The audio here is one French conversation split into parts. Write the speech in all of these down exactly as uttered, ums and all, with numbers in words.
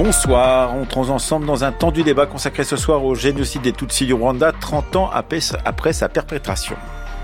Bonsoir, entrons ensemble dans un tendu débat consacré ce soir au génocide des Tutsis du Rwanda, trente ans après sa perpétration.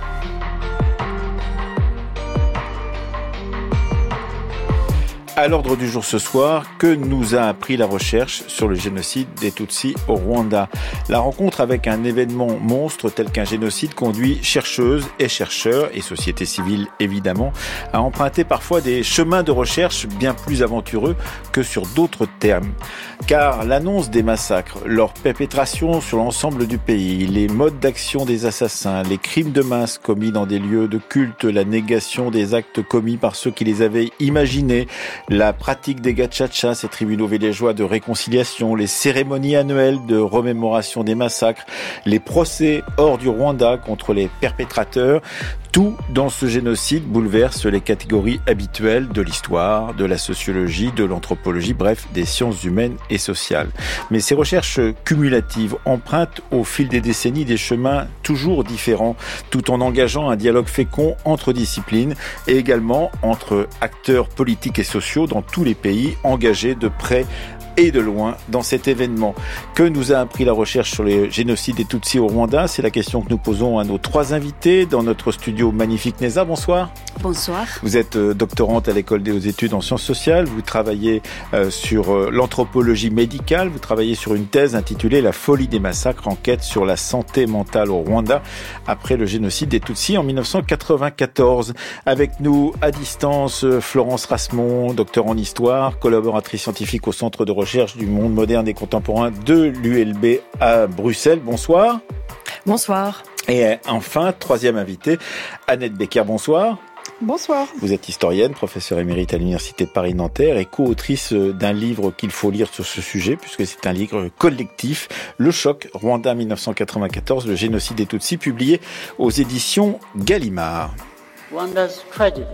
À l'ordre du jour ce soir, que nous a appris la recherche sur le génocide des Tutsis au Rwanda? La rencontre avec un événement monstre tel qu'un génocide conduit chercheuses et chercheurs, et société civile évidemment, à emprunter parfois des chemins de recherche bien plus aventureux que sur d'autres termes. Car l'annonce des massacres, leur perpétration sur l'ensemble du pays, les modes d'action des assassins, les crimes de masse commis dans des lieux de culte, la négation des actes commis par ceux qui les avaient imaginés, la pratique des gachachas, ces tribunaux villageois de réconciliation, les cérémonies annuelles de remémoration des massacres, les procès hors du Rwanda contre les perpétrateurs, tout dans ce génocide bouleverse les catégories habituelles de l'histoire, de la sociologie, de l'anthropologie, bref, des sciences humaines et sociales. Mais ces recherches cumulatives empruntent au fil des décennies des chemins toujours différents, tout en engageant un dialogue fécond entre disciplines et également entre acteurs politiques et sociaux dans tous les pays engagés de près et de loin dans cet événement. Que nous a appris la recherche sur les génocides des Tutsis au Rwanda? C'est la question que nous posons à nos trois invités dans notre studio magnifique. Neza, bonsoir. Bonsoir. Vous êtes euh, doctorante à l'école des hautes études en sciences sociales. Vous travaillez euh, sur euh, l'anthropologie médicale. Vous travaillez sur une thèse intitulée La folie des massacres, enquête sur la santé mentale au Rwanda après le génocide des Tutsis en dix-neuf cent quatre-vingt-quatorze. Avec nous à distance, Florence Rasmont, docteur en histoire, collaboratrice scientifique au Centre de recherche du monde moderne et contemporain de l'U L B à Bruxelles. Bonsoir. Bonsoir. Et enfin, troisième invité, Annette Becker. Bonsoir. Bonsoir. Vous êtes historienne, professeure émérite à l'Université de Paris-Nanterre et co-autrice d'un livre qu'il faut lire sur ce sujet, puisque c'est un livre collectif, Le choc, Rwanda dix-neuf cent quatre-vingt-quatorze, le génocide des Tutsis, publié aux éditions Gallimard. Rwanda's tragedy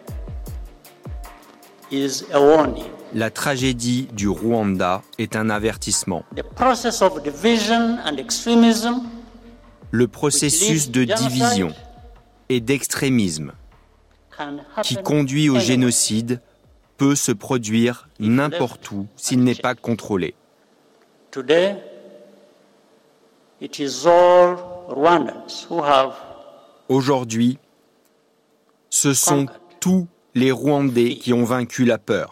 is a warning. La tragédie du Rwanda est un avertissement. The process of division and extremism, le processus de division et d'extrémisme qui conduit au génocide peut se produire n'importe où s'il n'est pas contrôlé. Today, it is all Rwandans who have Aujourd'hui, ce sont tous les Rwandais qui ont vaincu la peur.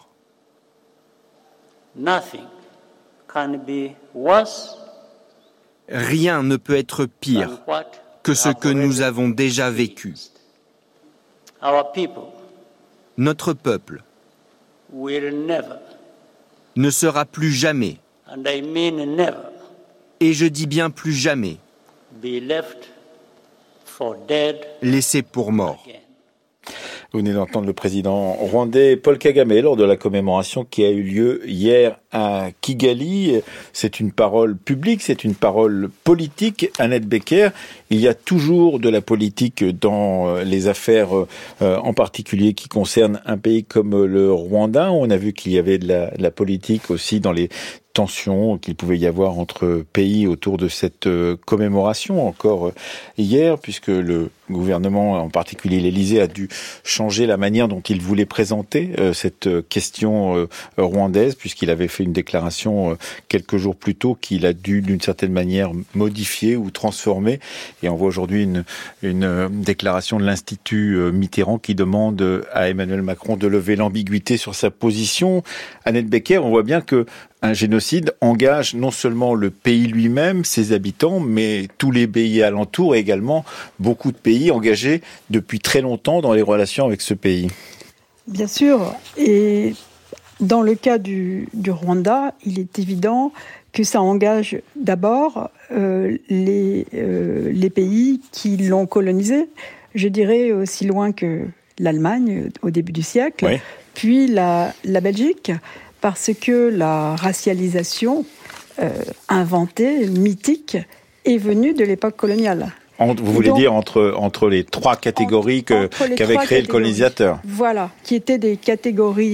Nothing can be worse. Rien ne peut être pire que ce que nous avons déjà vécu. Our people Notre peuple will never, ne sera plus jamais, and I mean never, et je dis bien plus jamais, be left for dead laissé pour mort. again. Vous venez d'entendre le président rwandais Paul Kagame lors de la commémoration qui a eu lieu hier à Kigali. C'est une parole publique, c'est une parole politique. Annette Becker, il y a toujours de la politique dans les affaires, euh, en particulier qui concernent un pays comme le Rwanda. On a vu qu'il y avait de la, de la politique aussi dans les tensions qu'il pouvait y avoir entre pays autour de cette euh, commémoration encore euh, hier, puisque le gouvernement, en particulier l'Élysée, a dû changer la manière dont il voulait présenter euh, cette euh, question euh, rwandaise, puisqu'il avait fait une déclaration euh, quelques jours plus tôt qu'il a dû d'une certaine manière modifier ou transformer. Et on voit aujourd'hui une, une euh, déclaration de l'Institut euh, Mitterrand qui demande euh, à Emmanuel Macron de lever l'ambiguïté sur sa position. Annette Becker, on voit bien que un génocide engage non seulement le pays lui-même, ses habitants, mais tous les pays alentours et également beaucoup de pays engagés depuis très longtemps dans les relations avec ce pays. Bien sûr. Et dans le cas du, du Rwanda, il est évident que ça engage d'abord euh, les, euh, les pays qui l'ont colonisé, je dirais aussi loin que l'Allemagne au début du siècle, oui. Puis la, la Belgique, parce que la racialisation euh, inventée, mythique, est venue de l'époque coloniale. Entre, vous voulez Donc, dire entre, entre les trois catégories que, entre, entre les qu'avait trois créé le colonisateur. Voilà, qui étaient des catégories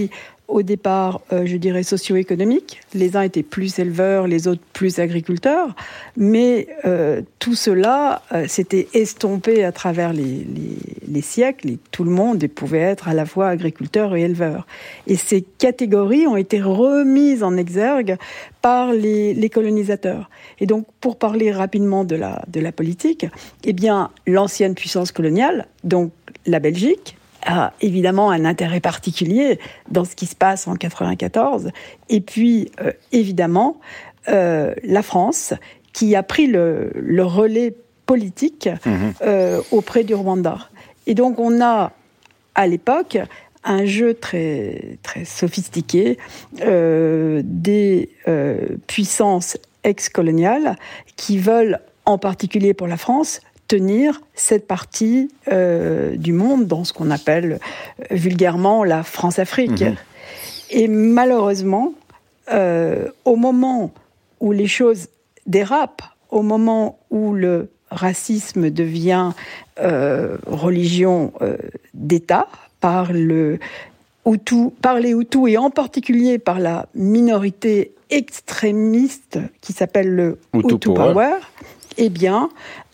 au départ, euh, je dirais, socio-économiques. Les uns étaient plus éleveurs, les autres plus agriculteurs. Mais euh, tout cela euh, s'était estompé à travers les, les, les siècles. Et tout le monde pouvait être à la fois agriculteur et éleveur. Et ces catégories ont été remises en exergue par les, les colonisateurs. Et donc, pour parler rapidement de la, de la politique, eh bien, l'ancienne puissance coloniale, donc la Belgique, a évidemment un intérêt particulier dans ce qui se passe en quatre-vingt-quatorze. Et puis, euh, évidemment, euh, la France, qui a pris le, le relais politique mmh. euh, auprès du Rwanda. Et donc, on a, à l'époque, un jeu très, très sophistiqué euh, des euh, puissances ex-coloniales qui veulent, en particulier pour la France, tenir cette partie euh, du monde dans ce qu'on appelle euh, vulgairement la France-Afrique. Mmh. Et malheureusement, euh, au moment où les choses dérapent, au moment où le racisme devient euh, religion euh, d'État, par, le Hutu, par les Hutus et en particulier par la minorité extrémiste qui s'appelle le Hutu, Hutu Power, Power, eh bien,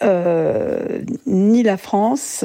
euh, ni la France,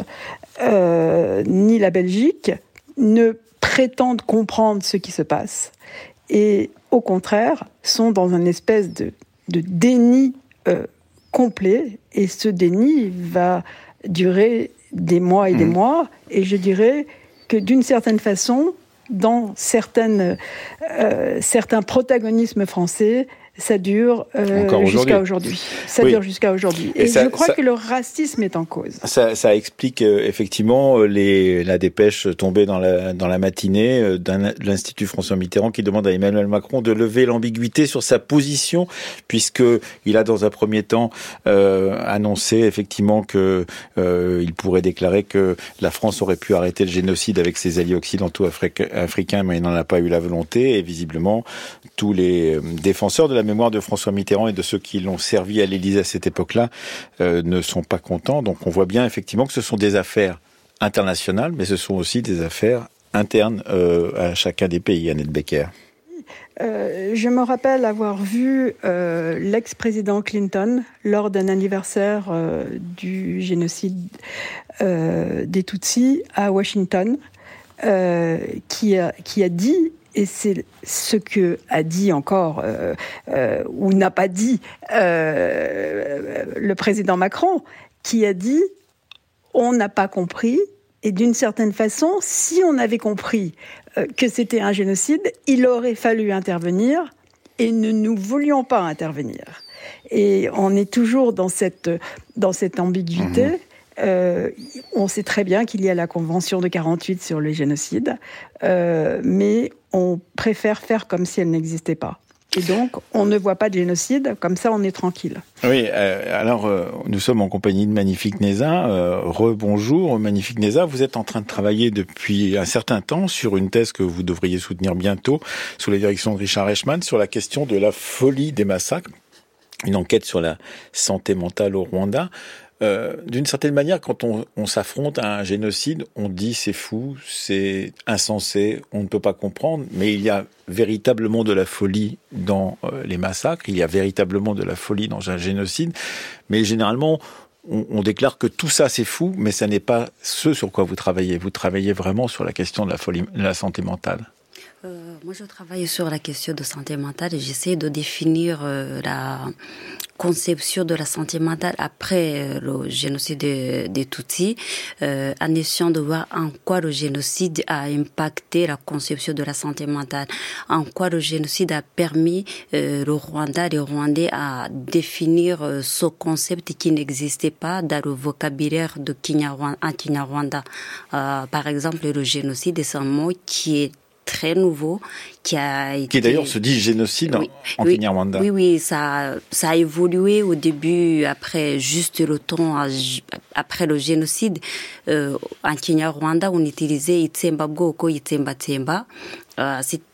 euh, ni la Belgique ne prétendent comprendre ce qui se passe. Et au contraire, sont dans une espèce de, de déni euh, complet. Et ce déni va durer des mois et des mmh. mois. Et je dirais que d'une certaine façon, dans certaines, euh, certains protagonismes français, ça dure euh, jusqu'à aujourd'hui. aujourd'hui. Ça oui. dure jusqu'à aujourd'hui. Et, Et ça, je crois ça, que le racisme est en cause. Ça, ça explique euh, effectivement les, la dépêche tombée dans la, dans la matinée euh, d'un, de l'Institut François Mitterrand qui demande à Emmanuel Macron de lever l'ambiguïté sur sa position, puisqu'il a dans un premier temps euh, annoncé effectivement qu'il euh, pourrait déclarer que la France aurait pu arrêter le génocide avec ses alliés occidentaux afric- africains, mais il n'en a pas eu la volonté. Et visiblement, tous les défenseurs de la mémoire de François Mitterrand et de ceux qui l'ont servi à l'Élysée à cette époque-là euh, ne sont pas contents. Donc on voit bien effectivement que ce sont des affaires internationales, mais ce sont aussi des affaires internes euh, à chacun des pays, Annette Becker. Euh, je me rappelle avoir vu euh, l'ex-président Clinton lors d'un anniversaire euh, du génocide euh, des Tutsis à Washington, euh, qui a, qui a dit, et c'est ce que a dit encore, euh, euh, ou n'a pas dit, euh, le président Macron, qui a dit « on n'a pas compris ». Et d'une certaine façon, si on avait compris euh, que c'était un génocide, il aurait fallu intervenir et ne nous voulions pas intervenir. Et on est toujours dans cette, dans cette ambiguïté. Mmh. Euh, on sait très bien qu'il y a la Convention de quarante-huit sur le génocide, euh, mais on préfère faire comme si elle n'existait pas. Et donc, on ne voit pas de génocide, comme ça on est tranquille. Oui, euh, alors euh, nous sommes en compagnie de Magnifique Neza. Euh, Rebonjour Magnifique Neza, vous êtes en train de travailler depuis un certain temps sur une thèse que vous devriez soutenir bientôt, sous la direction de Richard Reichmann, sur la question de la folie des massacres, une enquête sur la santé mentale au Rwanda. Euh, d'une certaine manière, quand on, on s'affronte à un génocide, on dit c'est fou, c'est insensé, on ne peut pas comprendre, mais il y a véritablement de la folie dans euh, les massacres, il y a véritablement de la folie dans un génocide, mais généralement, on, on déclare que tout ça c'est fou, mais ça n'est pas ce sur quoi vous travaillez. Vous travaillez vraiment sur la question de la folie, de la santé mentale. Euh, moi, je travaille sur la question de santé mentale et j'essaie de définir euh, la conception de la santé mentale après euh, le génocide des de Tutsis, euh, en essayant de voir en quoi le génocide a impacté la conception de la santé mentale, en quoi le génocide a permis euh, le Rwanda, les Rwandais à définir euh, ce concept qui n'existait pas dans le vocabulaire de Kinyarwanda, en Kinyarwanda. Euh, par exemple, le génocide est un mot qui est très nouveau, qui a été... Qui d'ailleurs se dit génocide oui, en oui, Kinyarwanda. Oui, oui, ça, ça a évolué au début, après juste le temps, après le génocide. Euh, en Kinyarwanda, on utilisait Itsemba Bwoko, Itsemba Tsemba. Euh,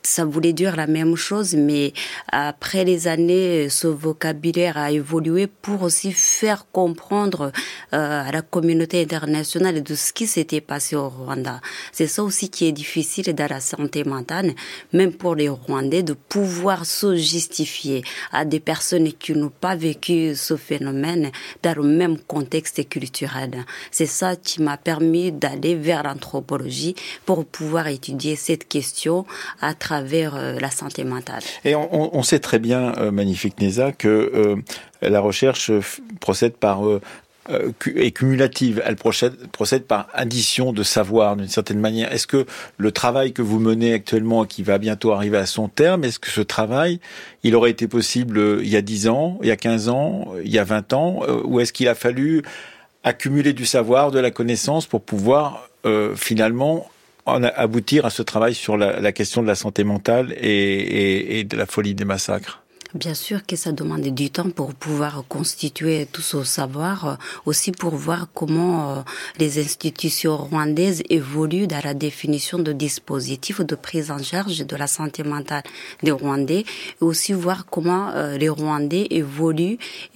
ça voulait dire la même chose, mais après les années, ce vocabulaire a évolué pour aussi faire comprendre euh, à la communauté internationale de ce qui s'était passé au Rwanda. C'est ça aussi qui est difficile dans la santé mentale, même pour les Rwandais, de pouvoir se justifier à des personnes qui n'ont pas vécu ce phénomène dans le même contexte culturel. C'est ça qui m'a permis d'aller vers l'anthropologie pour pouvoir étudier cette question à travers euh, la santé mentale. Et on, on sait très bien, euh, Magnifique Neza, que euh, la recherche f- procède par euh, euh, est cumulative. Elle procède, procède par addition de savoir d'une certaine manière. Est-ce que le travail que vous menez actuellement, qui va bientôt arriver à son terme, est-ce que ce travail, il aurait été possible euh, il y a dix ans, il y a quinze ans, il y a vingt ans, euh, ou est-ce qu'il a fallu accumuler du savoir, de la connaissance pour pouvoir euh, finalement en aboutir à ce travail sur la, la question de la santé mentale et, et, et de la folie des massacres? Bien sûr que ça demande du temps pour pouvoir constituer tout ce savoir, aussi pour voir comment les institutions rwandaises évoluent dans la définition de dispositifs de prise en charge de la santé mentale des Rwandais, et aussi voir comment les Rwandais évoluent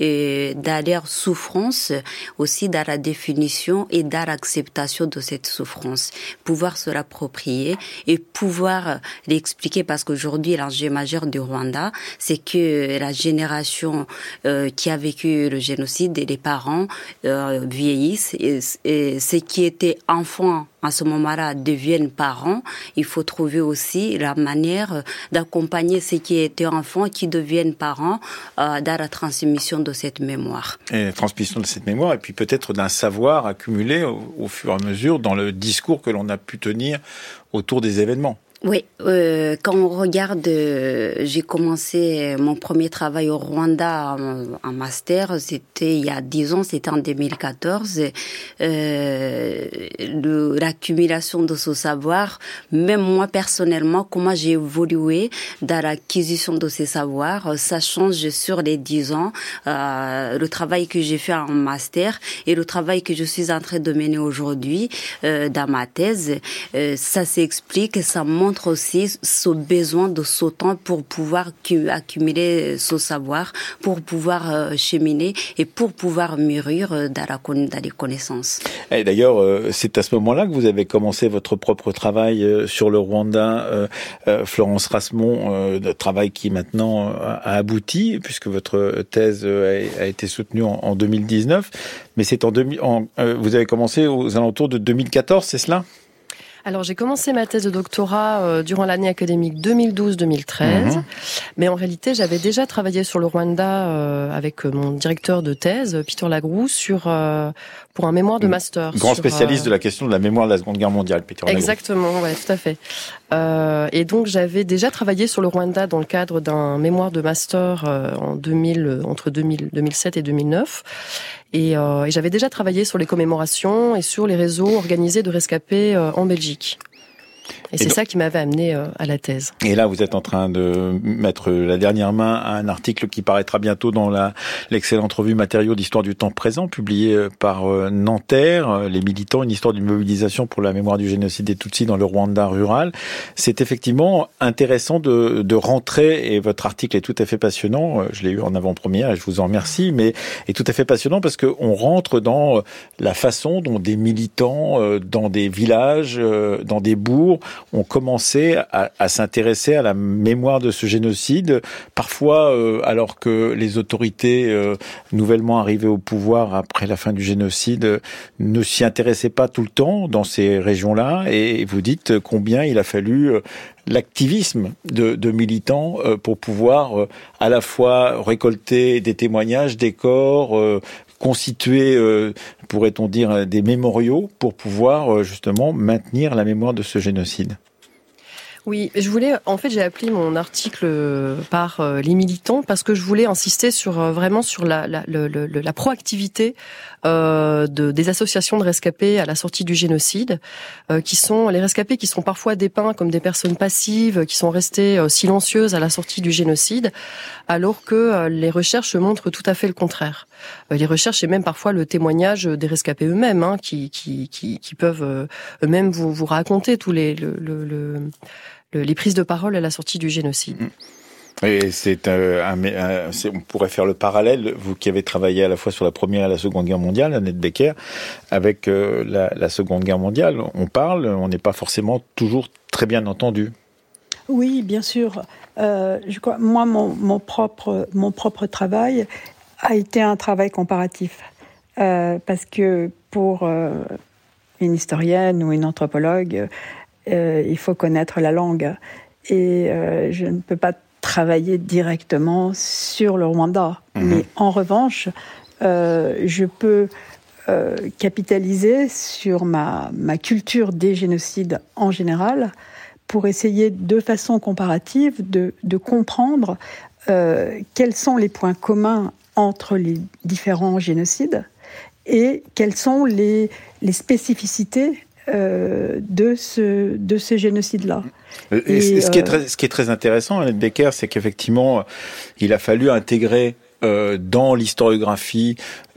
dans leur souffrance, aussi dans la définition et dans l'acceptation de cette souffrance. Pouvoir se l'approprier et pouvoir l'expliquer, parce qu'aujourd'hui, l'enjeu majeur du Rwanda, c'est que la génération euh, qui a vécu le génocide et les parents euh, vieillissent et, et ceux qui étaient enfants à ce moment-là deviennent parents. Il faut trouver aussi la manière d'accompagner ceux qui étaient enfants qui deviennent parents euh, dans la transmission de cette mémoire. Et la transmission de cette mémoire, et puis peut-être d'un savoir accumulé au, au fur et à mesure dans le discours que l'on a pu tenir autour des événements. Oui, euh, quand on regarde, euh, j'ai commencé mon premier travail au Rwanda en, en master, c'était il y a dix ans, c'était en deux mille quatorze. Euh, le, l'accumulation de ce savoir, même moi personnellement, comment j'ai évolué dans l'acquisition de ces savoirs, ça change sur les dix ans. Euh, le travail que j'ai fait en master et le travail que je suis en train de mener aujourd'hui euh, dans ma thèse, euh, ça s'explique, ça montre aussi ce besoin de ce temps pour pouvoir accumuler ce savoir, pour pouvoir cheminer et pour pouvoir mûrir dans, la, dans les connaissances. Et d'ailleurs, c'est à ce moment-là que vous avez commencé votre propre travail sur le Rwanda, Florence Rasmont, un travail qui maintenant a abouti, puisque votre thèse a été soutenue en deux mille dix-neuf, mais c'est en, deux mille, en vous avez commencé aux alentours de deux mille quatorze, c'est cela ? Alors, j'ai commencé ma thèse de doctorat euh, durant l'année académique deux mille douze deux mille treize, mmh. mais en réalité, j'avais déjà travaillé sur le Rwanda euh, avec mon directeur de thèse, Peter Lagroux, sur euh, pour un mémoire de master. Grand sur, spécialiste euh... de la question de la mémoire de la Seconde Guerre mondiale, Peter Lagroux. Exactement, ouais, tout à fait. Euh, et donc, j'avais déjà travaillé sur le Rwanda dans le cadre d'un mémoire de master euh, en deux mille, entre deux mille, deux mille sept et deux mille neuf. Et, euh, et j'avais déjà travaillé sur les commémorations et sur les réseaux organisés de rescapés euh, en Belgique. Et, et c'est donc, ça qui m'avait amené euh, à la thèse. Et là, vous êtes en train de mettre la dernière main à un article qui paraîtra bientôt dans la, l'excellente revue Matériaux d'histoire du temps présent, publié par euh, Nanterre, les militants, une histoire d'une mobilisation pour la mémoire du génocide des Tutsis dans le Rwanda rural. C'est effectivement intéressant de, de rentrer, et votre article est tout à fait passionnant, je l'ai eu en avant-première et je vous en remercie, mais est tout à fait passionnant parce qu'on rentre dans la façon dont des militants, dans des villages, dans des bourgs, ont commencé à, à s'intéresser à la mémoire de ce génocide, parfois euh, alors que les autorités euh, nouvellement arrivées au pouvoir après la fin du génocide euh, ne s'y intéressaient pas tout le temps dans ces régions-là, et vous dites combien il a fallu euh, l'activisme de, de militants euh, pour pouvoir euh, à la fois récolter des témoignages, des corps, euh, constituer, euh, pourrait-on dire, des mémoriaux pour pouvoir euh, justement maintenir la mémoire de ce génocide. Oui, je voulais, en fait, j'ai appelé mon article par euh, les militants parce que je voulais insister sur euh, vraiment sur la la, la, la, la proactivité euh, de des associations de rescapés à la sortie du génocide, euh, qui sont les rescapés qui sont parfois dépeints comme des personnes passives, qui sont restées euh, silencieuses à la sortie du génocide, alors que euh, les recherches montrent tout à fait le contraire. Euh, les recherches et même parfois le témoignage des rescapés eux-mêmes, hein, qui qui qui qui peuvent euh, eux-mêmes vous vous raconter tous les le le, le le, les prises de parole à la sortie du génocide. Et c'est, euh, un, un, c'est, on pourrait faire le parallèle, vous qui avez travaillé à la fois sur la Première et la Seconde Guerre mondiale, Annette Becker, avec euh, la, la Seconde Guerre mondiale. On parle, on n'est pas forcément toujours très bien entendu. Oui, bien sûr. Euh, je crois, moi, mon, mon, propre, mon propre travail a été un travail comparatif. Euh, parce que pour euh, une historienne ou une anthropologue, euh, il faut connaître la langue. Et euh, je ne peux pas travailler directement sur le Rwanda. Mmh. Mais en revanche, euh, je peux euh, capitaliser sur ma, ma culture des génocides en général pour essayer de façon comparative de, de comprendre euh, quels sont les points communs entre les différents génocides et quelles sont les, les spécificités euh, de ce, de ce génocide-là. Et, et ce, qui est très, ce qui est très intéressant, Annette Becker, c'est qu'effectivement, il a fallu intégrer euh, dans l'historiographie,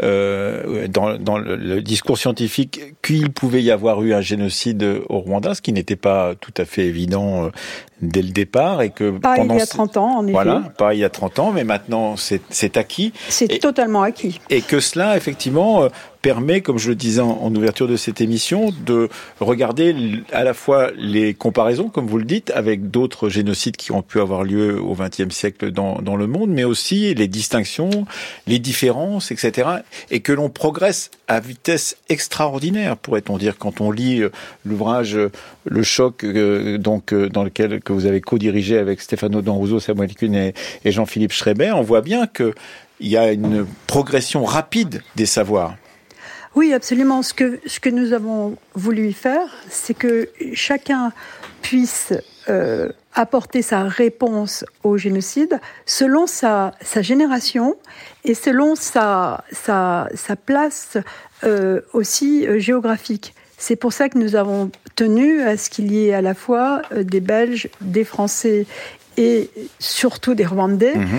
euh, dans, dans le, le discours scientifique, qu'il pouvait y avoir eu un génocide au Rwanda, ce qui n'était pas tout à fait évident euh, dès le départ. Et que pas pendant il y a trente ans, en effet. Voilà, pas il y a trente ans, mais maintenant c'est, c'est acquis. C'est et, totalement acquis. Et que cela, effectivement, euh, permet, comme je le disais en, en ouverture de cette émission, de regarder à la fois les comparaisons, comme vous le dites, avec d'autres génocides qui ont pu avoir lieu au vingtième siècle dans, dans le monde, mais aussi les distinctions, les différences, et cetera. Et que l'on progresse à vitesse extraordinaire, pourrait-on dire, quand on lit l'ouvrage Le Choc, euh, donc euh, dans lequel que vous avez co-dirigé avec Stefano Danruso, Samuel Kuhn et, et Jean-Philippe Schreiber. On voit bien que il y a une progression rapide des savoirs. Oui, absolument. Ce que, ce que nous avons voulu faire, c'est que chacun puisse euh, apporter sa réponse au génocide selon sa, sa génération et selon sa, sa, sa place euh, aussi euh, géographique. C'est pour ça que nous avons tenu à ce qu'il y ait à la fois euh, des Belges, des Français et surtout des Rwandais. Mmh.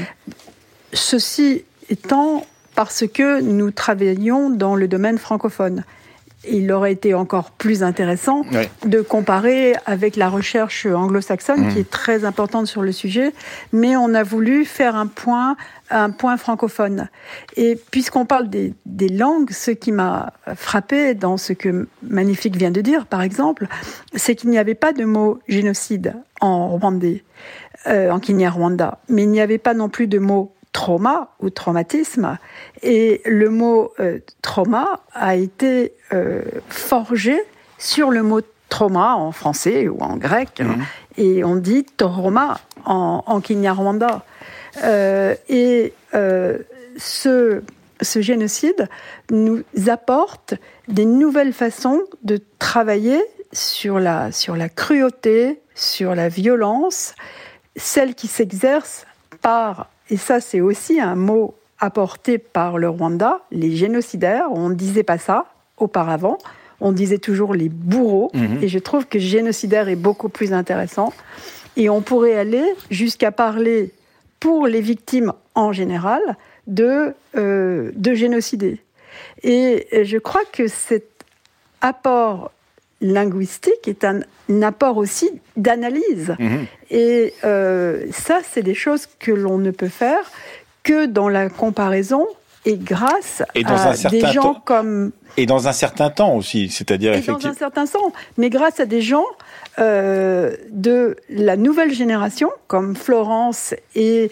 Ceci étant parce que nous travaillions dans le domaine francophone. Il aurait été encore plus intéressant oui. de comparer avec la recherche anglo-saxonne, mmh. qui est très importante sur le sujet, mais on a voulu faire un point, un point francophone. Et puisqu'on parle des, des langues, ce qui m'a frappé dans ce que Magnifique vient de dire, par exemple, c'est qu'il n'y avait pas de mot génocide en rwandais, euh, en Kinyarwanda, mais il n'y avait pas non plus de mot trauma ou traumatisme, et le mot euh, trauma a été euh, forgé sur le mot trauma en français ou en grec, mmh. et on dit trauma en, en Kinyarwanda. Euh, et euh, ce, ce génocide nous apporte des nouvelles façons de travailler sur la, sur la cruauté, sur la violence, celle qui s'exerce par... Et ça, c'est aussi un mot apporté par le Rwanda, les génocidaires. On ne disait pas ça auparavant. On disait toujours les bourreaux. Mmh. Et je trouve que génocidaire est beaucoup plus intéressant. Et on pourrait aller jusqu'à parler, pour les victimes en général, de, euh, de génocidés. Et je crois que cet apport linguistique est un, un apport aussi d'analyse. Mmh. Et euh, ça, c'est des choses que l'on ne peut faire que dans la comparaison et grâce et dans à un certain des gens temps, comme... Et dans un certain temps aussi, c'est-à-dire et effectivement... dans un certain temps, mais grâce à des gens euh, de la nouvelle génération, comme Florence et...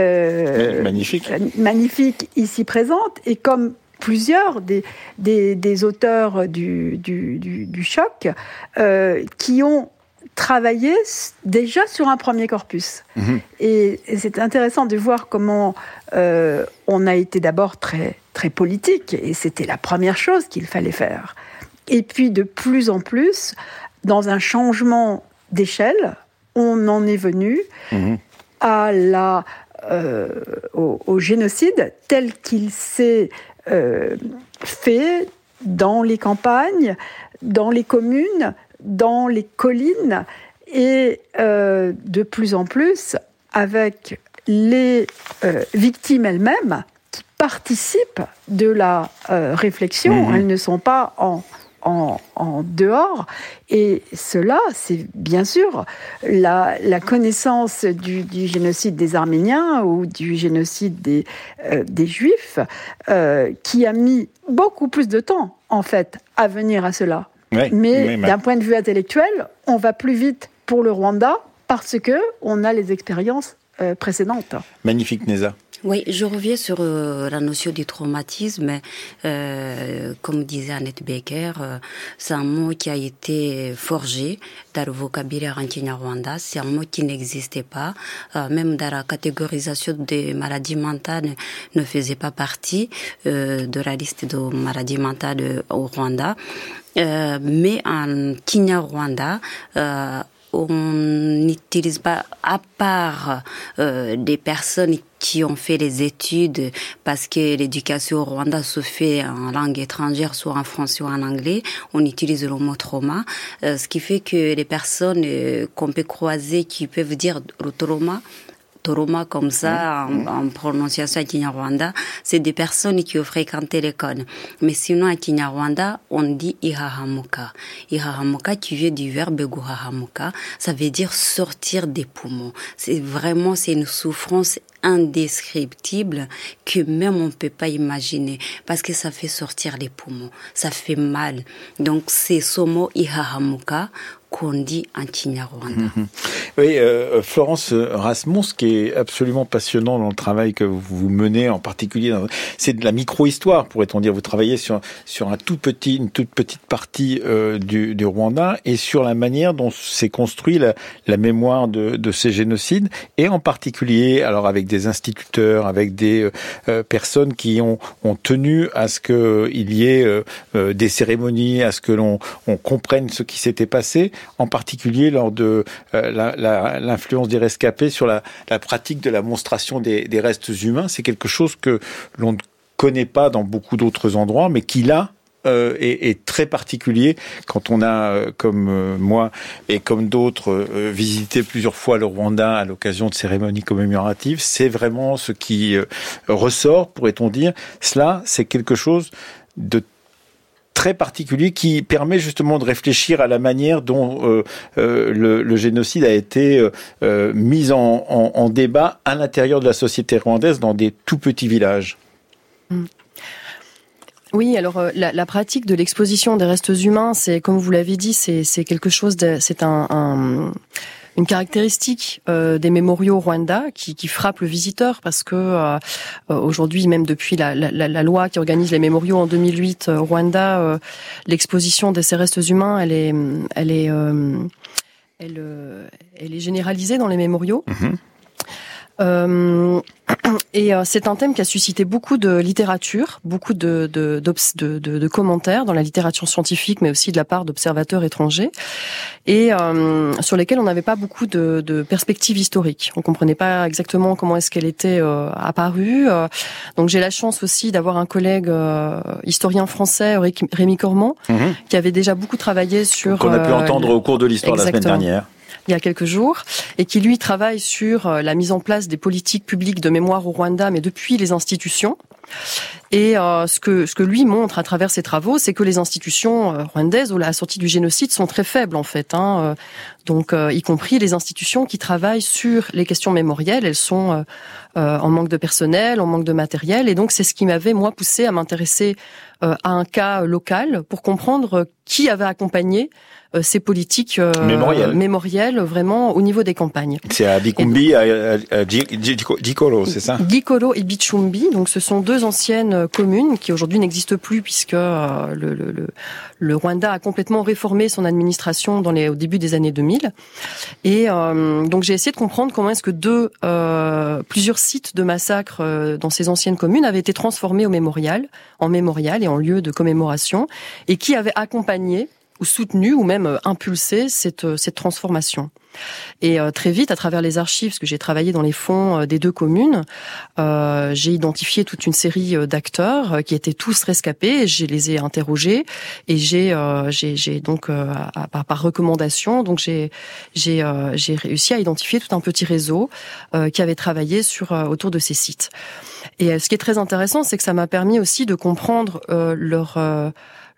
Euh, magnifique. Magnifique, ici présente, et comme... plusieurs des, des, des auteurs du, du, du, du choc euh, qui ont travaillé déjà sur un premier corpus. Mmh. Et, et c'est intéressant de voir comment euh, on a été d'abord très, très politique, et c'était la première chose qu'il fallait faire. Et puis de plus en plus, dans un changement d'échelle, on en est venu mmh. à la, euh, au, au génocide tel qu'il s'est Euh, fait dans les campagnes, dans les communes, dans les collines, et euh, de plus en plus avec les euh, victimes elles-mêmes qui participent de la euh, réflexion. Mmh. Elles ne sont pas en en, en dehors. Et cela, c'est bien sûr la, la connaissance du, du génocide des Arméniens ou du génocide des, euh, des Juifs euh, qui a mis beaucoup plus de temps, en fait, à venir à cela. Oui, mais oui, d'un point de vue intellectuel, on va plus vite pour le Rwanda parce qu'on a les expériences euh, précédentes. Magnifique, Neza. Oui, je reviens sur euh, la notion du traumatisme. Euh, comme disait Annette Becker, euh, c'est un mot qui a été forgé dans le vocabulaire en Kinyarwanda. C'est un mot qui n'existait pas. Euh, même dans la catégorisation des maladies mentales, ne faisait pas partie euh, de la liste de maladies mentales au Rwanda. Euh, mais en Kinyarwanda, euh, on n'utilise pas, à part euh, des personnes qui ont fait les études, parce que l'éducation au Rwanda se fait en langue étrangère, soit en français ou en anglais, on utilise le mot trauma, euh, ce qui fait que les personnes euh, qu'on peut croiser qui peuvent dire le trauma, Toroma comme ça, en, en prononciation à Kinyarwanda, c'est des personnes qui ont fréquenté l'école. Mais sinon, à Kinyarwanda, on dit ihahamuka. Ihahamuka qui vient du verbe guhahamuka, ça veut dire sortir des poumons. C'est vraiment, c'est une souffrance indescriptible que même on peut pas imaginer parce que ça fait sortir les poumons, ça fait mal. Donc c'est ce mot ihahamuka qu'on dit en Kinyarwanda. Mmh. Oui, euh, Florence Rasmons, ce qui est absolument passionnant dans le travail que vous menez, en particulier, dans, c'est de la micro-histoire, pourrait-on dire. Vous travaillez sur sur un tout petit, une toute petite partie euh, du, du Rwanda et sur la manière dont s'est construit la, la mémoire de, de ces génocides, et en particulier, alors avec des instituteurs, avec des euh, personnes qui ont, ont tenu à ce qu'il y ait euh, euh, des cérémonies, à ce que l'on on comprenne ce qui s'était passé, en particulier lors de euh, la, la, l'influence des rescapés sur la, la pratique de la monstration des, des restes humains. C'est quelque chose que l'on ne connaît pas dans beaucoup d'autres endroits, mais qui là euh, est, est très particulier quand on a, euh, comme euh, moi et comme d'autres, euh, visité plusieurs fois le Rwanda à l'occasion de cérémonies commémoratives. C'est vraiment ce qui euh, ressort, pourrait-on dire. Cela, c'est quelque chose de très particulier qui permet justement de réfléchir à la manière dont euh, euh, le, le génocide a été euh, mis en, en, en débat à l'intérieur de la société rwandaise dans des tout petits villages. Mmh. Oui, alors euh, la, la pratique de l'exposition des restes humains, c'est, comme vous l'avez dit, c'est, c'est quelque chose de, c'est un, un une caractéristique euh, des mémoriaux au Rwanda qui, qui frappe le visiteur parce que euh, aujourd'hui, même depuis la, la, la loi qui organise les mémoriaux en deux mille huit au Rwanda, euh, l'exposition de ces restes humains, elle est, elle est, euh, elle, euh, elle est généralisée dans les mémoriaux. Mmh. Euh, et euh, c'est un thème qui a suscité beaucoup de littérature, beaucoup de, de, de, de, de commentaires dans la littérature scientifique, mais aussi de la part d'observateurs étrangers, et euh, sur lesquels on n'avait pas beaucoup de, de perspectives historiques. On comprenait pas exactement comment est-ce qu'elle était euh, apparue. Euh, donc j'ai la chance aussi d'avoir un collègue euh, historien français, Rémi Cormand, mmh. qui avait déjà beaucoup travaillé sur... Qu'on a pu entendre euh, au cours de l'histoire la semaine dernière. Il y a quelques jours, et qui lui travaille sur la mise en place des politiques publiques de mémoire au Rwanda, mais depuis les institutions. Et euh, ce que ce que lui montre à travers ses travaux, c'est que les institutions euh, rwandaises, à la sortie du génocide, sont très faibles en fait. Hein, euh, donc, euh, y compris les institutions qui travaillent sur les questions mémorielles, elles sont euh, euh, en manque de personnel, en manque de matériel. Et donc, c'est ce qui m'avait moi poussé à m'intéresser euh, à un cas local pour comprendre qui avait accompagné euh, ces politiques euh, mémorielles. mémorielles vraiment au niveau des campagnes. C'est à Bikumbi, et, à, à, à Gikolo, c'est ça? Gikolo et Bichumbi, donc ce sont deux anciennes communes qui aujourd'hui n'existent plus puisque euh, le, le, le, le Rwanda a complètement réformé son administration dans les, au début des années deux mille. Et euh, donc j'ai essayé de comprendre comment est-ce que deux, euh, plusieurs sites de massacres euh, dans ces anciennes communes avaient été transformés au mémorial, en mémorial et en lieu de commémoration, et qui avait accompagné ou soutenu ou même impulsé cette, cette transformation. Et euh, très vite, à travers les archives, parce que j'ai travaillé dans les fonds euh, des deux communes, euh, j'ai identifié toute une série euh, d'acteurs euh, qui étaient tous rescapés. Je les ai interrogés et j'ai, euh, j'ai, j'ai donc euh, à, à, par recommandation, donc j'ai, j'ai, euh, j'ai réussi à identifier tout un petit réseau euh, qui avait travaillé sur euh, autour de ces sites. Et euh, ce qui est très intéressant, c'est que ça m'a permis aussi de comprendre euh, leur euh,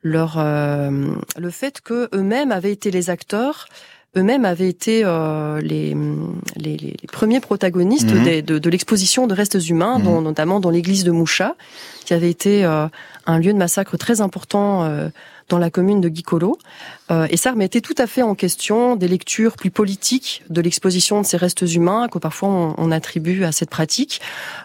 leur euh, le fait que eux-mêmes avaient été les acteurs, eux-mêmes avaient été euh, les, les les premiers protagonistes mmh. des, de, de l'exposition de restes humains, mmh. dont, notamment dans l'église de Moucha, qui avait été euh, un lieu de massacre très important euh, dans la commune de Gikolo. Euh, et ça remettait tout à fait en question des lectures plus politiques de l'exposition de ces restes humains que parfois on, on attribue à cette pratique.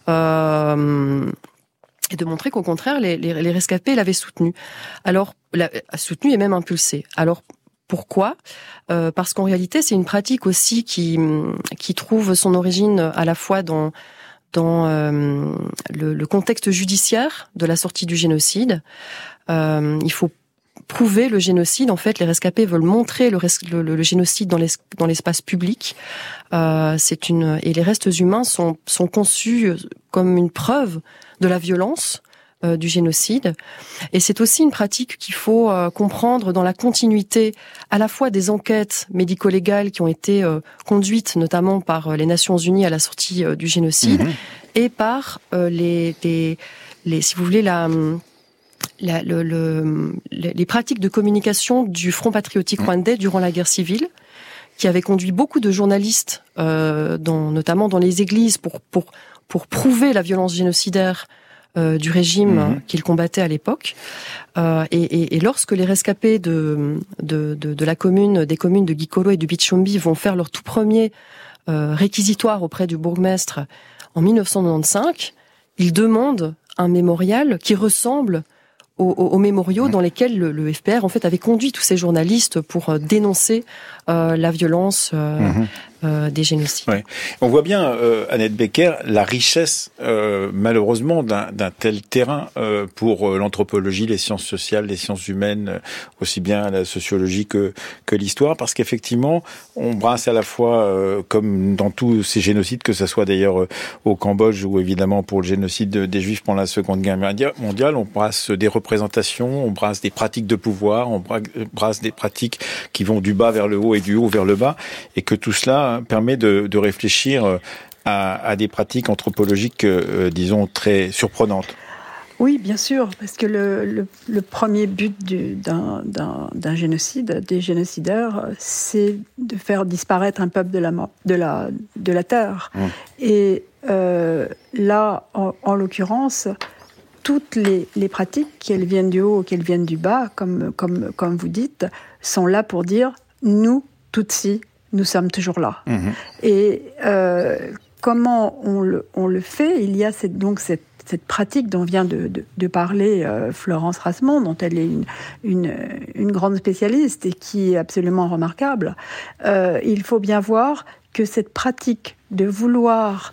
Euh, et de montrer qu'au contraire, les, les, les rescapés l'avaient soutenu. Alors, la, soutenu et même impulsé. Alors, pourquoi ? euh, Parce qu'en réalité, c'est une pratique aussi qui, qui trouve son origine à la fois dans, dans euh, le, le contexte judiciaire de la sortie du génocide. Euh, il faut prouver le génocide. En fait, les rescapés veulent montrer le, le, le génocide dans, les, dans l'espace public. Euh, c'est une et les restes humains sont, sont conçus comme une preuve de la violence euh, du génocide. Et c'est aussi une pratique qu'il faut euh, comprendre dans la continuité à la fois des enquêtes médico-légales qui ont été euh, conduites notamment par euh, les Nations Unies à la sortie euh, du génocide mmh. et par euh, les, les, les, si vous voulez, la... La, le, le, les pratiques de communication du Front patriotique rwandais durant la guerre civile, qui avait conduit beaucoup de journalistes, euh, dans, notamment dans les églises, pour, pour, pour prouver la violence génocidaire euh, du régime mmh. qu'ils combattaient à l'époque. Euh, et, et, et lorsque les rescapés de, de, de, de la commune, des communes de Gikolo et de Bichombi vont faire leur tout premier euh, réquisitoire auprès du bourgmestre en dix-neuf cent quatre-vingt-quinze, ils demandent un mémorial qui ressemble Aux, aux, aux mémoriaux dans lesquels le, le F P R en fait avait conduit tous ces journalistes pour euh, dénoncer euh, la violence euh, mmh. euh, des génocides. Ouais. On voit bien, euh, Annette Becker, la richesse euh, malheureusement d'un, d'un tel terrain euh, pour euh, l'anthropologie, les sciences sociales, les sciences humaines, euh, aussi bien la sociologie que que l'histoire, parce qu'effectivement on brasse à la fois, euh, comme dans tous ces génocides, que ça soit d'ailleurs euh, au Cambodge ou évidemment pour le génocide des Juifs pendant la Seconde Guerre mondiale, on brasse des représentations, on brasse des pratiques de pouvoir, on brasse des pratiques qui vont du bas vers le haut et du haut vers le bas, et que tout cela permet de, de réfléchir à, à des pratiques anthropologiques, euh, disons, très surprenantes. Oui, bien sûr, parce que le, le, le premier but du, d'un, d'un, d'un génocide, des génocidaires, c'est de faire disparaître un peuple de la, de la, de la terre. Mmh. Et euh, là, en, en l'occurrence, toutes les, les pratiques, qu'elles viennent du haut ou qu'elles viennent du bas, comme, comme, comme vous dites, sont là pour dire « nous, Tutsis, nous sommes toujours là mmh. ». Et euh, comment on le, on le fait ? Il y a cette, donc cette, cette pratique dont vient de, de, de parler euh, Florence Rasmond, dont elle est une, une, une grande spécialiste et qui est absolument remarquable. Euh, il faut bien voir que cette pratique de vouloir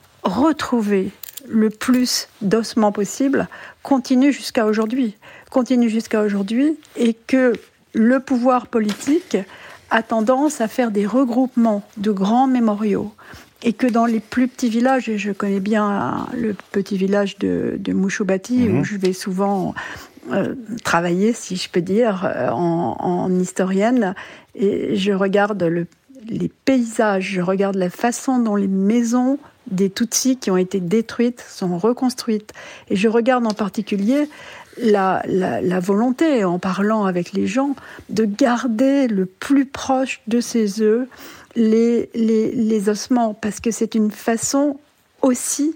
retrouver le plus d'ossements possible continue jusqu'à aujourd'hui, continue jusqu'à aujourd'hui, et que le pouvoir politique a tendance à faire des regroupements de grands mémoriaux, et que dans les plus petits villages, et je connais bien le petit village de, de Mouchoubati, mmh. où je vais souvent euh, travailler, si je peux dire, en, en historienne, et je regarde le, les paysages, je regarde la façon dont les maisons des Tutsis qui ont été détruites sont reconstruites. Et je regarde en particulier la, la, la volonté, en parlant avec les gens, de garder le plus proche de ses œufs les, les, les ossements, parce que c'est une façon aussi,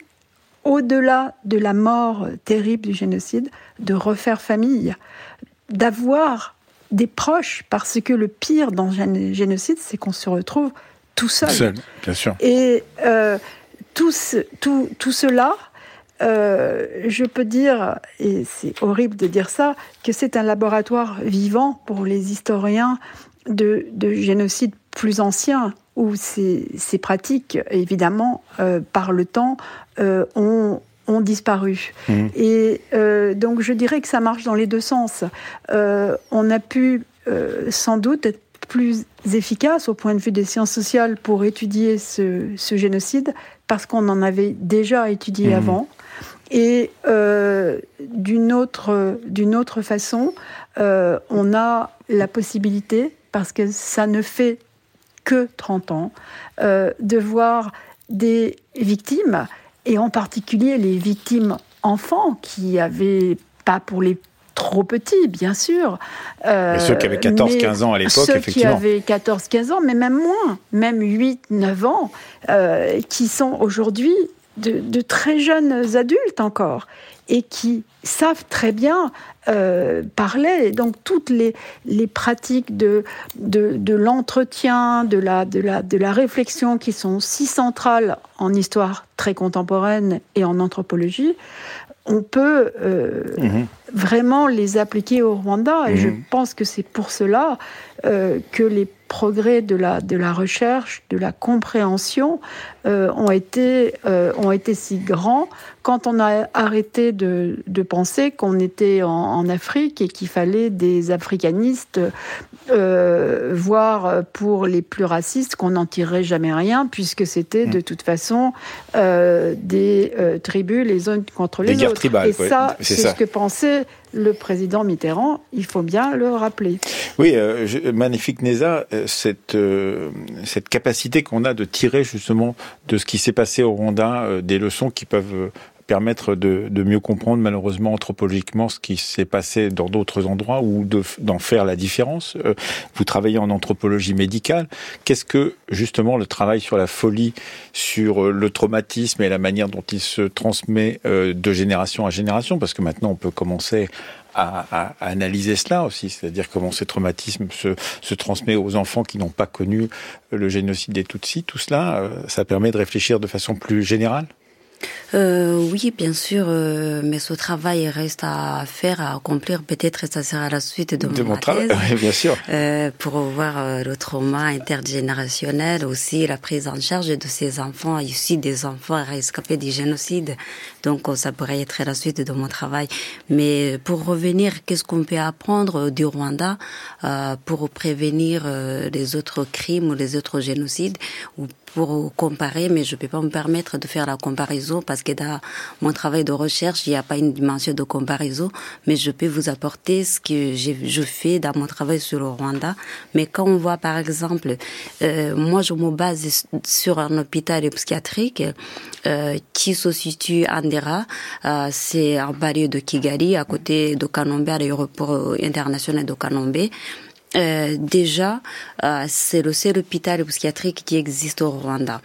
au-delà de la mort terrible du génocide, de refaire famille, d'avoir des proches, parce que le pire dans le génocide, c'est qu'on se retrouve tout seul. Seul, bien sûr. Et euh, tout, ce, tout, tout cela, euh, je peux dire, et c'est horrible de dire ça, que c'est un laboratoire vivant pour les historiens de, de génocide plus anciens, où ces, ces pratiques, évidemment, euh, par le temps, euh, ont, ont disparu. Mmh. Et euh, donc, je dirais que ça marche dans les deux sens. Euh, on a pu, euh, sans doute, être plus efficace au point de vue des sciences sociales pour étudier ce, ce génocide, parce qu'on en avait déjà étudié mmh. avant. Et euh, d'une autre, d'une autre façon, euh, on a la possibilité, parce que ça ne fait que trente ans, euh, de voir des victimes, et en particulier les victimes enfants, qui avaient, pas pour les trop petits, bien sûr. Euh, mais ceux qui avaient quatorze quinze ans à l'époque, ceux effectivement. Ceux qui avaient quatorze quinze ans, mais même moins, même huit neuf ans, euh, qui sont aujourd'hui de, de très jeunes adultes encore, et qui savent très bien euh, parler. Donc toutes les, les pratiques de, de, de l'entretien, de la, de, la, de la réflexion qui sont si centrales en histoire très contemporaine et en anthropologie, on peut euh, mmh. vraiment les appliquer au Rwanda. Et mmh. je pense que c'est pour cela euh, que les progrès de la, de la recherche, de la compréhension euh, ont, été, euh, ont été si grands quand on a arrêté de, de penser qu'on était en, en Afrique et qu'il fallait des africanistes, euh, voire pour les plus racistes, qu'on n'en tirerait jamais rien, puisque c'était de toute façon euh, des euh, tribus les unes contre les des guerres autres. Tribales, et ouais, ça, c'est, c'est ça. ce que pensait le président Mitterrand, il faut bien le rappeler. Oui, euh, je, magnifique Neza, cette, euh, cette capacité qu'on a de tirer justement de ce qui s'est passé au Rwanda, euh, des leçons qui peuvent euh, permettre de, de mieux comprendre malheureusement anthropologiquement ce qui s'est passé dans d'autres endroits ou de, d'en faire la différence. Euh, vous travaillez en anthropologie médicale. Qu'est-ce que justement le travail sur la folie, sur le traumatisme et la manière dont il se transmet euh, de génération à génération, parce que maintenant on peut commencer À, à, à analyser cela aussi, c'est-à-dire comment ces traumatismes se, se transmettent aux enfants qui n'ont pas connu le génocide des Tutsis. Tout cela, euh, ça permet de réfléchir de façon plus générale ? Euh, oui, bien sûr, euh, mais ce travail reste à faire, à accomplir. Peut-être ça sera la suite de, de mon mon travail, thèse, bien sûr. Euh, pour voir euh, le trauma intergénérationnel, aussi la prise en charge de ces enfants, issus des enfants rescapés du génocide. Donc, ça pourrait être la suite de mon travail. Mais pour revenir, qu'est-ce qu'on peut apprendre du Rwanda euh, pour prévenir euh, les autres crimes ou les autres génocides, ou pour comparer, mais je ne peux pas me permettre de faire la comparaison parce que dans mon travail de recherche, il n'y a pas une dimension de comparaison, mais je peux vous apporter ce que j'ai, je fais dans mon travail sur le Rwanda. Mais quand on voit, par exemple, euh, moi, je me base sur un hôpital psychiatrique euh, qui se situe à Ndera, euh, c'est en banlieue de Kigali, à côté de Kanombe, à l'aéroport international de Kanombe. Euh, déjà, euh, c'est le seul hôpital psychiatrique qui existe au Rwanda.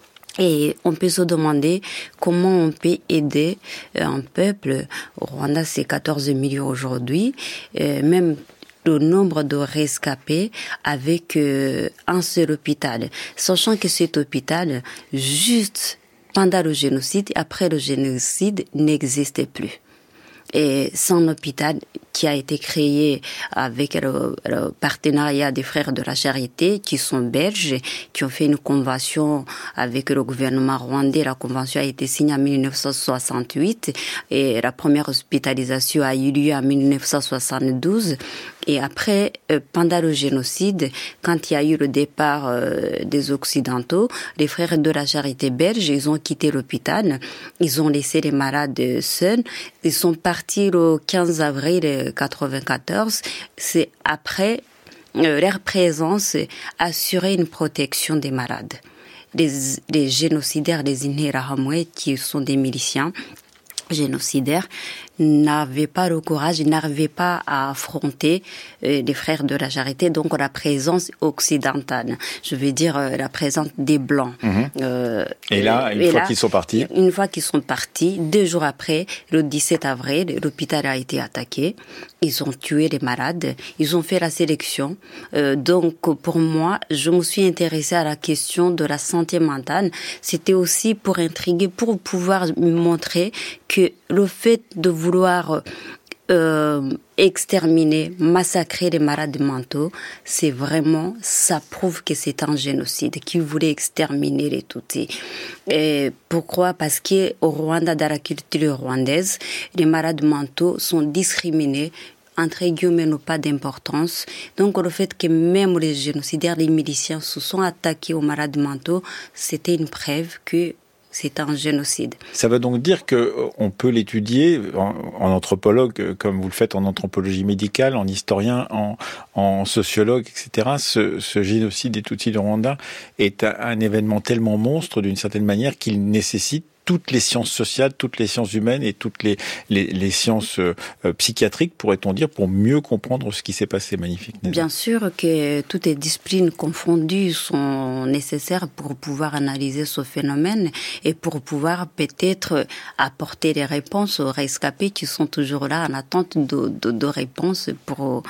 Et on peut se demander comment on peut aider un peuple. Au Rwanda, c'est quatorze millions aujourd'hui. Euh, même le nombre de rescapés avec euh, un seul hôpital. Sachant que cet hôpital, juste pendant le génocide, après le génocide, n'existait plus. Et c'est un hôpital qui a été créé avec le, le partenariat des Frères de la Charité, qui sont belges, qui ont fait une convention avec le gouvernement rwandais. La convention a été signée en dix-neuf cent soixante-huit et la première hospitalisation a eu lieu en dix-neuf cent soixante-douze. Et après, euh, pendant le génocide, quand il y a eu le départ euh, des Occidentaux, les Frères de la Charité belge, ils ont quitté l'hôpital, ils ont laissé les malades seuls, ils sont partis le quinze avril quatre-vingt-quatorze. C'est après euh, leur présence assurer une protection des malades. Les, les génocidaires, les Interahamwe, qui sont des miliciens génocidaires, n'avaient pas le courage, ils n'arrivaient pas à affronter euh, les Frères de la Charité, donc la présence occidentale, je veux dire euh, la présence des Blancs. Mmh. Euh, et là, une et fois là, qu'ils sont partis Une fois qu'ils sont partis, deux jours après, le dix-sept avril, l'hôpital a été attaqué, ils ont tué les malades, ils ont fait la sélection. Euh, donc pour moi, je me suis intéressée à la question de la santé mentale. C'était aussi pour intriguer, pour pouvoir montrer que le fait de vouloir euh, exterminer, massacrer les malades mentaux, c'est vraiment, ça prouve que c'est un génocide, qui voulait exterminer les Tutsis. Et pourquoi ? Parce qu'au Rwanda, dans la culture rwandaise, les malades mentaux sont discriminés, entre guillemets, n'ont pas d'importance. Donc, le fait que même les génocidaires, les miliciens se sont attaqués aux malades mentaux, c'était une preuve que c'est un génocide. Ça veut donc dire qu'on peut l'étudier en, en anthropologue, comme vous le faites en anthropologie médicale, en historien, en, en sociologue, et cetera. Ce, ce génocide des Tutsis de Rwanda est un, un événement tellement monstre, d'une certaine manière, qu'il nécessite toutes les sciences sociales, toutes les sciences humaines et toutes les, les, les sciences euh, psychiatriques, pourrait-on dire, pour mieux comprendre ce qui s'est passé. Magnifique. Bien sûr que toutes les disciplines confondues sont nécessaires pour pouvoir analyser ce phénomène et pour pouvoir peut-être apporter des réponses aux rescapés qui sont toujours là en attente de, de, de réponses pour...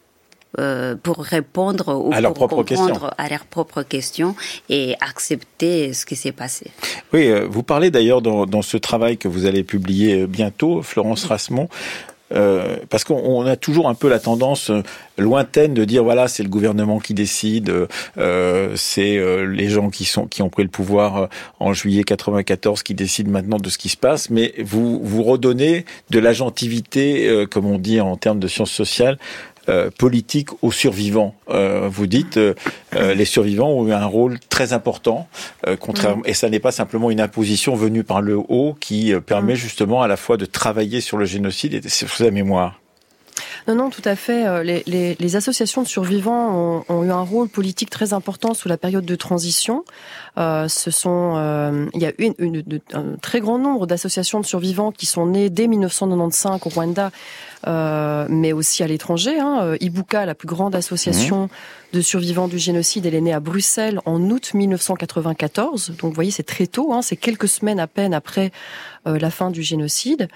Euh, pour répondre ou à, leur pour propre comprendre à leurs propres questions et accepter ce qui s'est passé. Oui, euh, vous parlez d'ailleurs dans, dans ce travail que vous allez publier bientôt, Florence Rasmont, euh, parce qu'on a toujours un peu la tendance lointaine de dire voilà, c'est le gouvernement qui décide, euh, c'est euh, les gens qui sont qui ont pris le pouvoir en juillet quatre-vingt-quatorze qui décident maintenant de ce qui se passe, mais vous vous redonnez de l'agentivité, euh, comme on dit en termes de sciences sociales, Euh, politique aux survivants. Euh, vous dites, euh, euh, les survivants ont eu un rôle très important, euh, contrairement, mmh. et ça n'est pas simplement une imposition venue par le haut qui euh, permet mmh. justement à la fois de travailler sur le génocide et sur sa mémoire. Non, non, tout à fait. Les, les, les associations de survivants ont, ont eu un rôle politique très important sous la période de transition. Euh, ce sont, euh, il y a une, une, une, un très grand nombre d'associations de survivants qui sont nées dès mille neuf cent quatre-vingt-quinze au Rwanda, euh, mais aussi à l'étranger. Hein. Ibuka, la plus grande association mmh. de survivants du génocide, elle est née à Bruxelles en août mille neuf cent quatre-vingt-quatorze. Donc, vous voyez, c'est très tôt. Hein. C'est quelques semaines à peine après euh, la fin du génocide.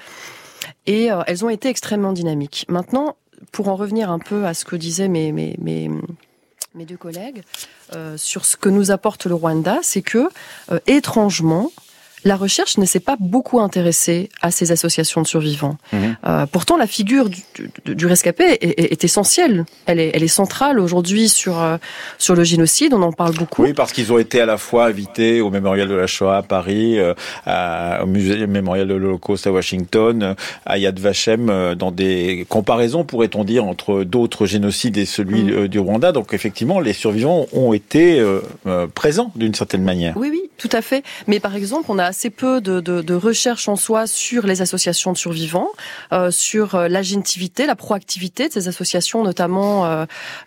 Et euh, elles ont été extrêmement dynamiques. Maintenant, pour en revenir un peu à ce que disaient mes, mes, mes, mes deux collègues, euh, sur ce que nous apporte le Rwanda, c'est que, euh, étrangement, la recherche ne s'est pas beaucoup intéressée à ces associations de survivants. Mmh. Euh, pourtant, la figure du, du, du rescapé est, est, est essentielle. Elle est, elle est centrale aujourd'hui sur euh, sur le génocide. On en parle beaucoup. Oui, parce qu'ils ont été à la fois invités au mémorial de la Shoah à Paris, euh, à, au musée mémorial de l'Holocauste à Washington, euh, à Yad Vashem, euh, dans des comparaisons, pourrait-on dire, entre d'autres génocides et celui mmh. euh, du Rwanda. Donc, effectivement, les survivants ont été euh, euh, présents d'une certaine manière. Oui, oui, tout à fait. Mais par exemple, on a assez peu de, de, de recherche en soi sur les associations de survivants, euh, sur euh, l'agentivité, la proactivité de ces associations, notamment euh,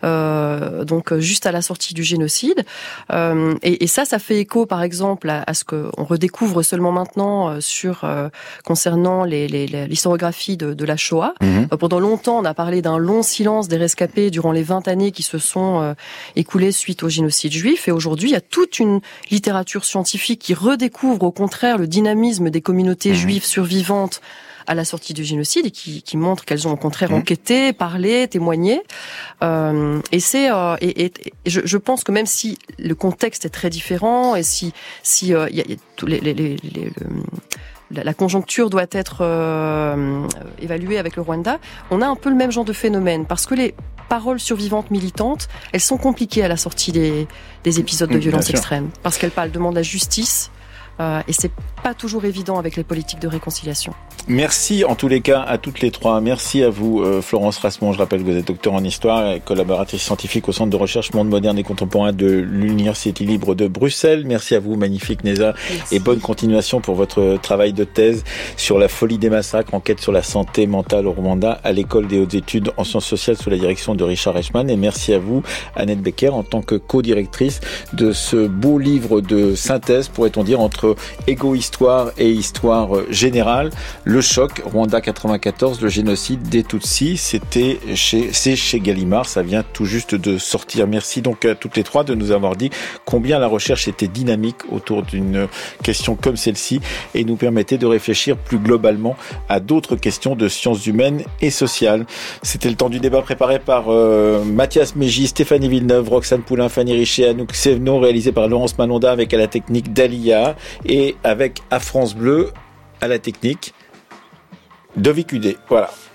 euh, donc juste à la sortie du génocide. Euh, et, et ça, ça fait écho, par exemple, à, à ce qu'on redécouvre seulement maintenant euh, sur euh, concernant les, les, les, l'historiographie de, de la Shoah. Mmh. Euh, pendant longtemps, on a parlé d'un long silence des rescapés durant les vingt années qui se sont euh, écoulées suite au génocide juif. Et aujourd'hui, il y a toute une littérature scientifique qui redécouvre, au contraire, le dynamisme des communautés juives survivantes à la sortie du génocide et qui, qui montre qu'elles ont au contraire enquêté, parlé, témoigné. Euh, et c'est euh, et, et, et je, je pense que même si le contexte est très différent et si si euh, y a, y a tous les, les, les, les le, la conjoncture doit être euh, évaluée avec le Rwanda, on a un peu le même genre de phénomène parce que les paroles survivantes militantes, elles sont compliquées à la sortie des, des épisodes de violence extrême parce qu'elles parlent, demandent la justice. Euh, et c'est pas toujours évident avec les politiques de réconciliation. Merci en tous les cas à toutes les trois. Merci à vous euh, Florence Rasmont. Je rappelle que vous êtes docteur en histoire et collaboratrice scientifique au Centre de recherche monde moderne et contemporain de l'Université libre de Bruxelles. Merci à vous, magnifique Neza. Merci. Et bonne continuation pour votre travail de thèse sur la folie des massacres, enquête sur la santé mentale au Rwanda à l'École des hautes études en sciences sociales sous la direction de Richard Eichmann. Et merci à vous, Annette Becker, en tant que co-directrice de ce beau livre de synthèse, pourrait-on dire, entre égo-histoire et histoire générale. Le choc, Rwanda quatre-vingt-quatorze, le génocide des Tutsis, c'était chez, c'est chez Gallimard, ça vient tout juste de sortir. Merci donc à toutes les trois de nous avoir dit combien la recherche était dynamique autour d'une question comme celle-ci et nous permettait de réfléchir plus globalement à d'autres questions de sciences humaines et sociales. C'était le temps du débat préparé par euh, Mathias Mégy, Stéphanie Villeneuve, Roxane Poulain, Fanny Richet, Anouk Sévenot, réalisé par Laurence Malonda avec à la technique Dalia et avec à France Bleu à la technique de V Q D. Voilà.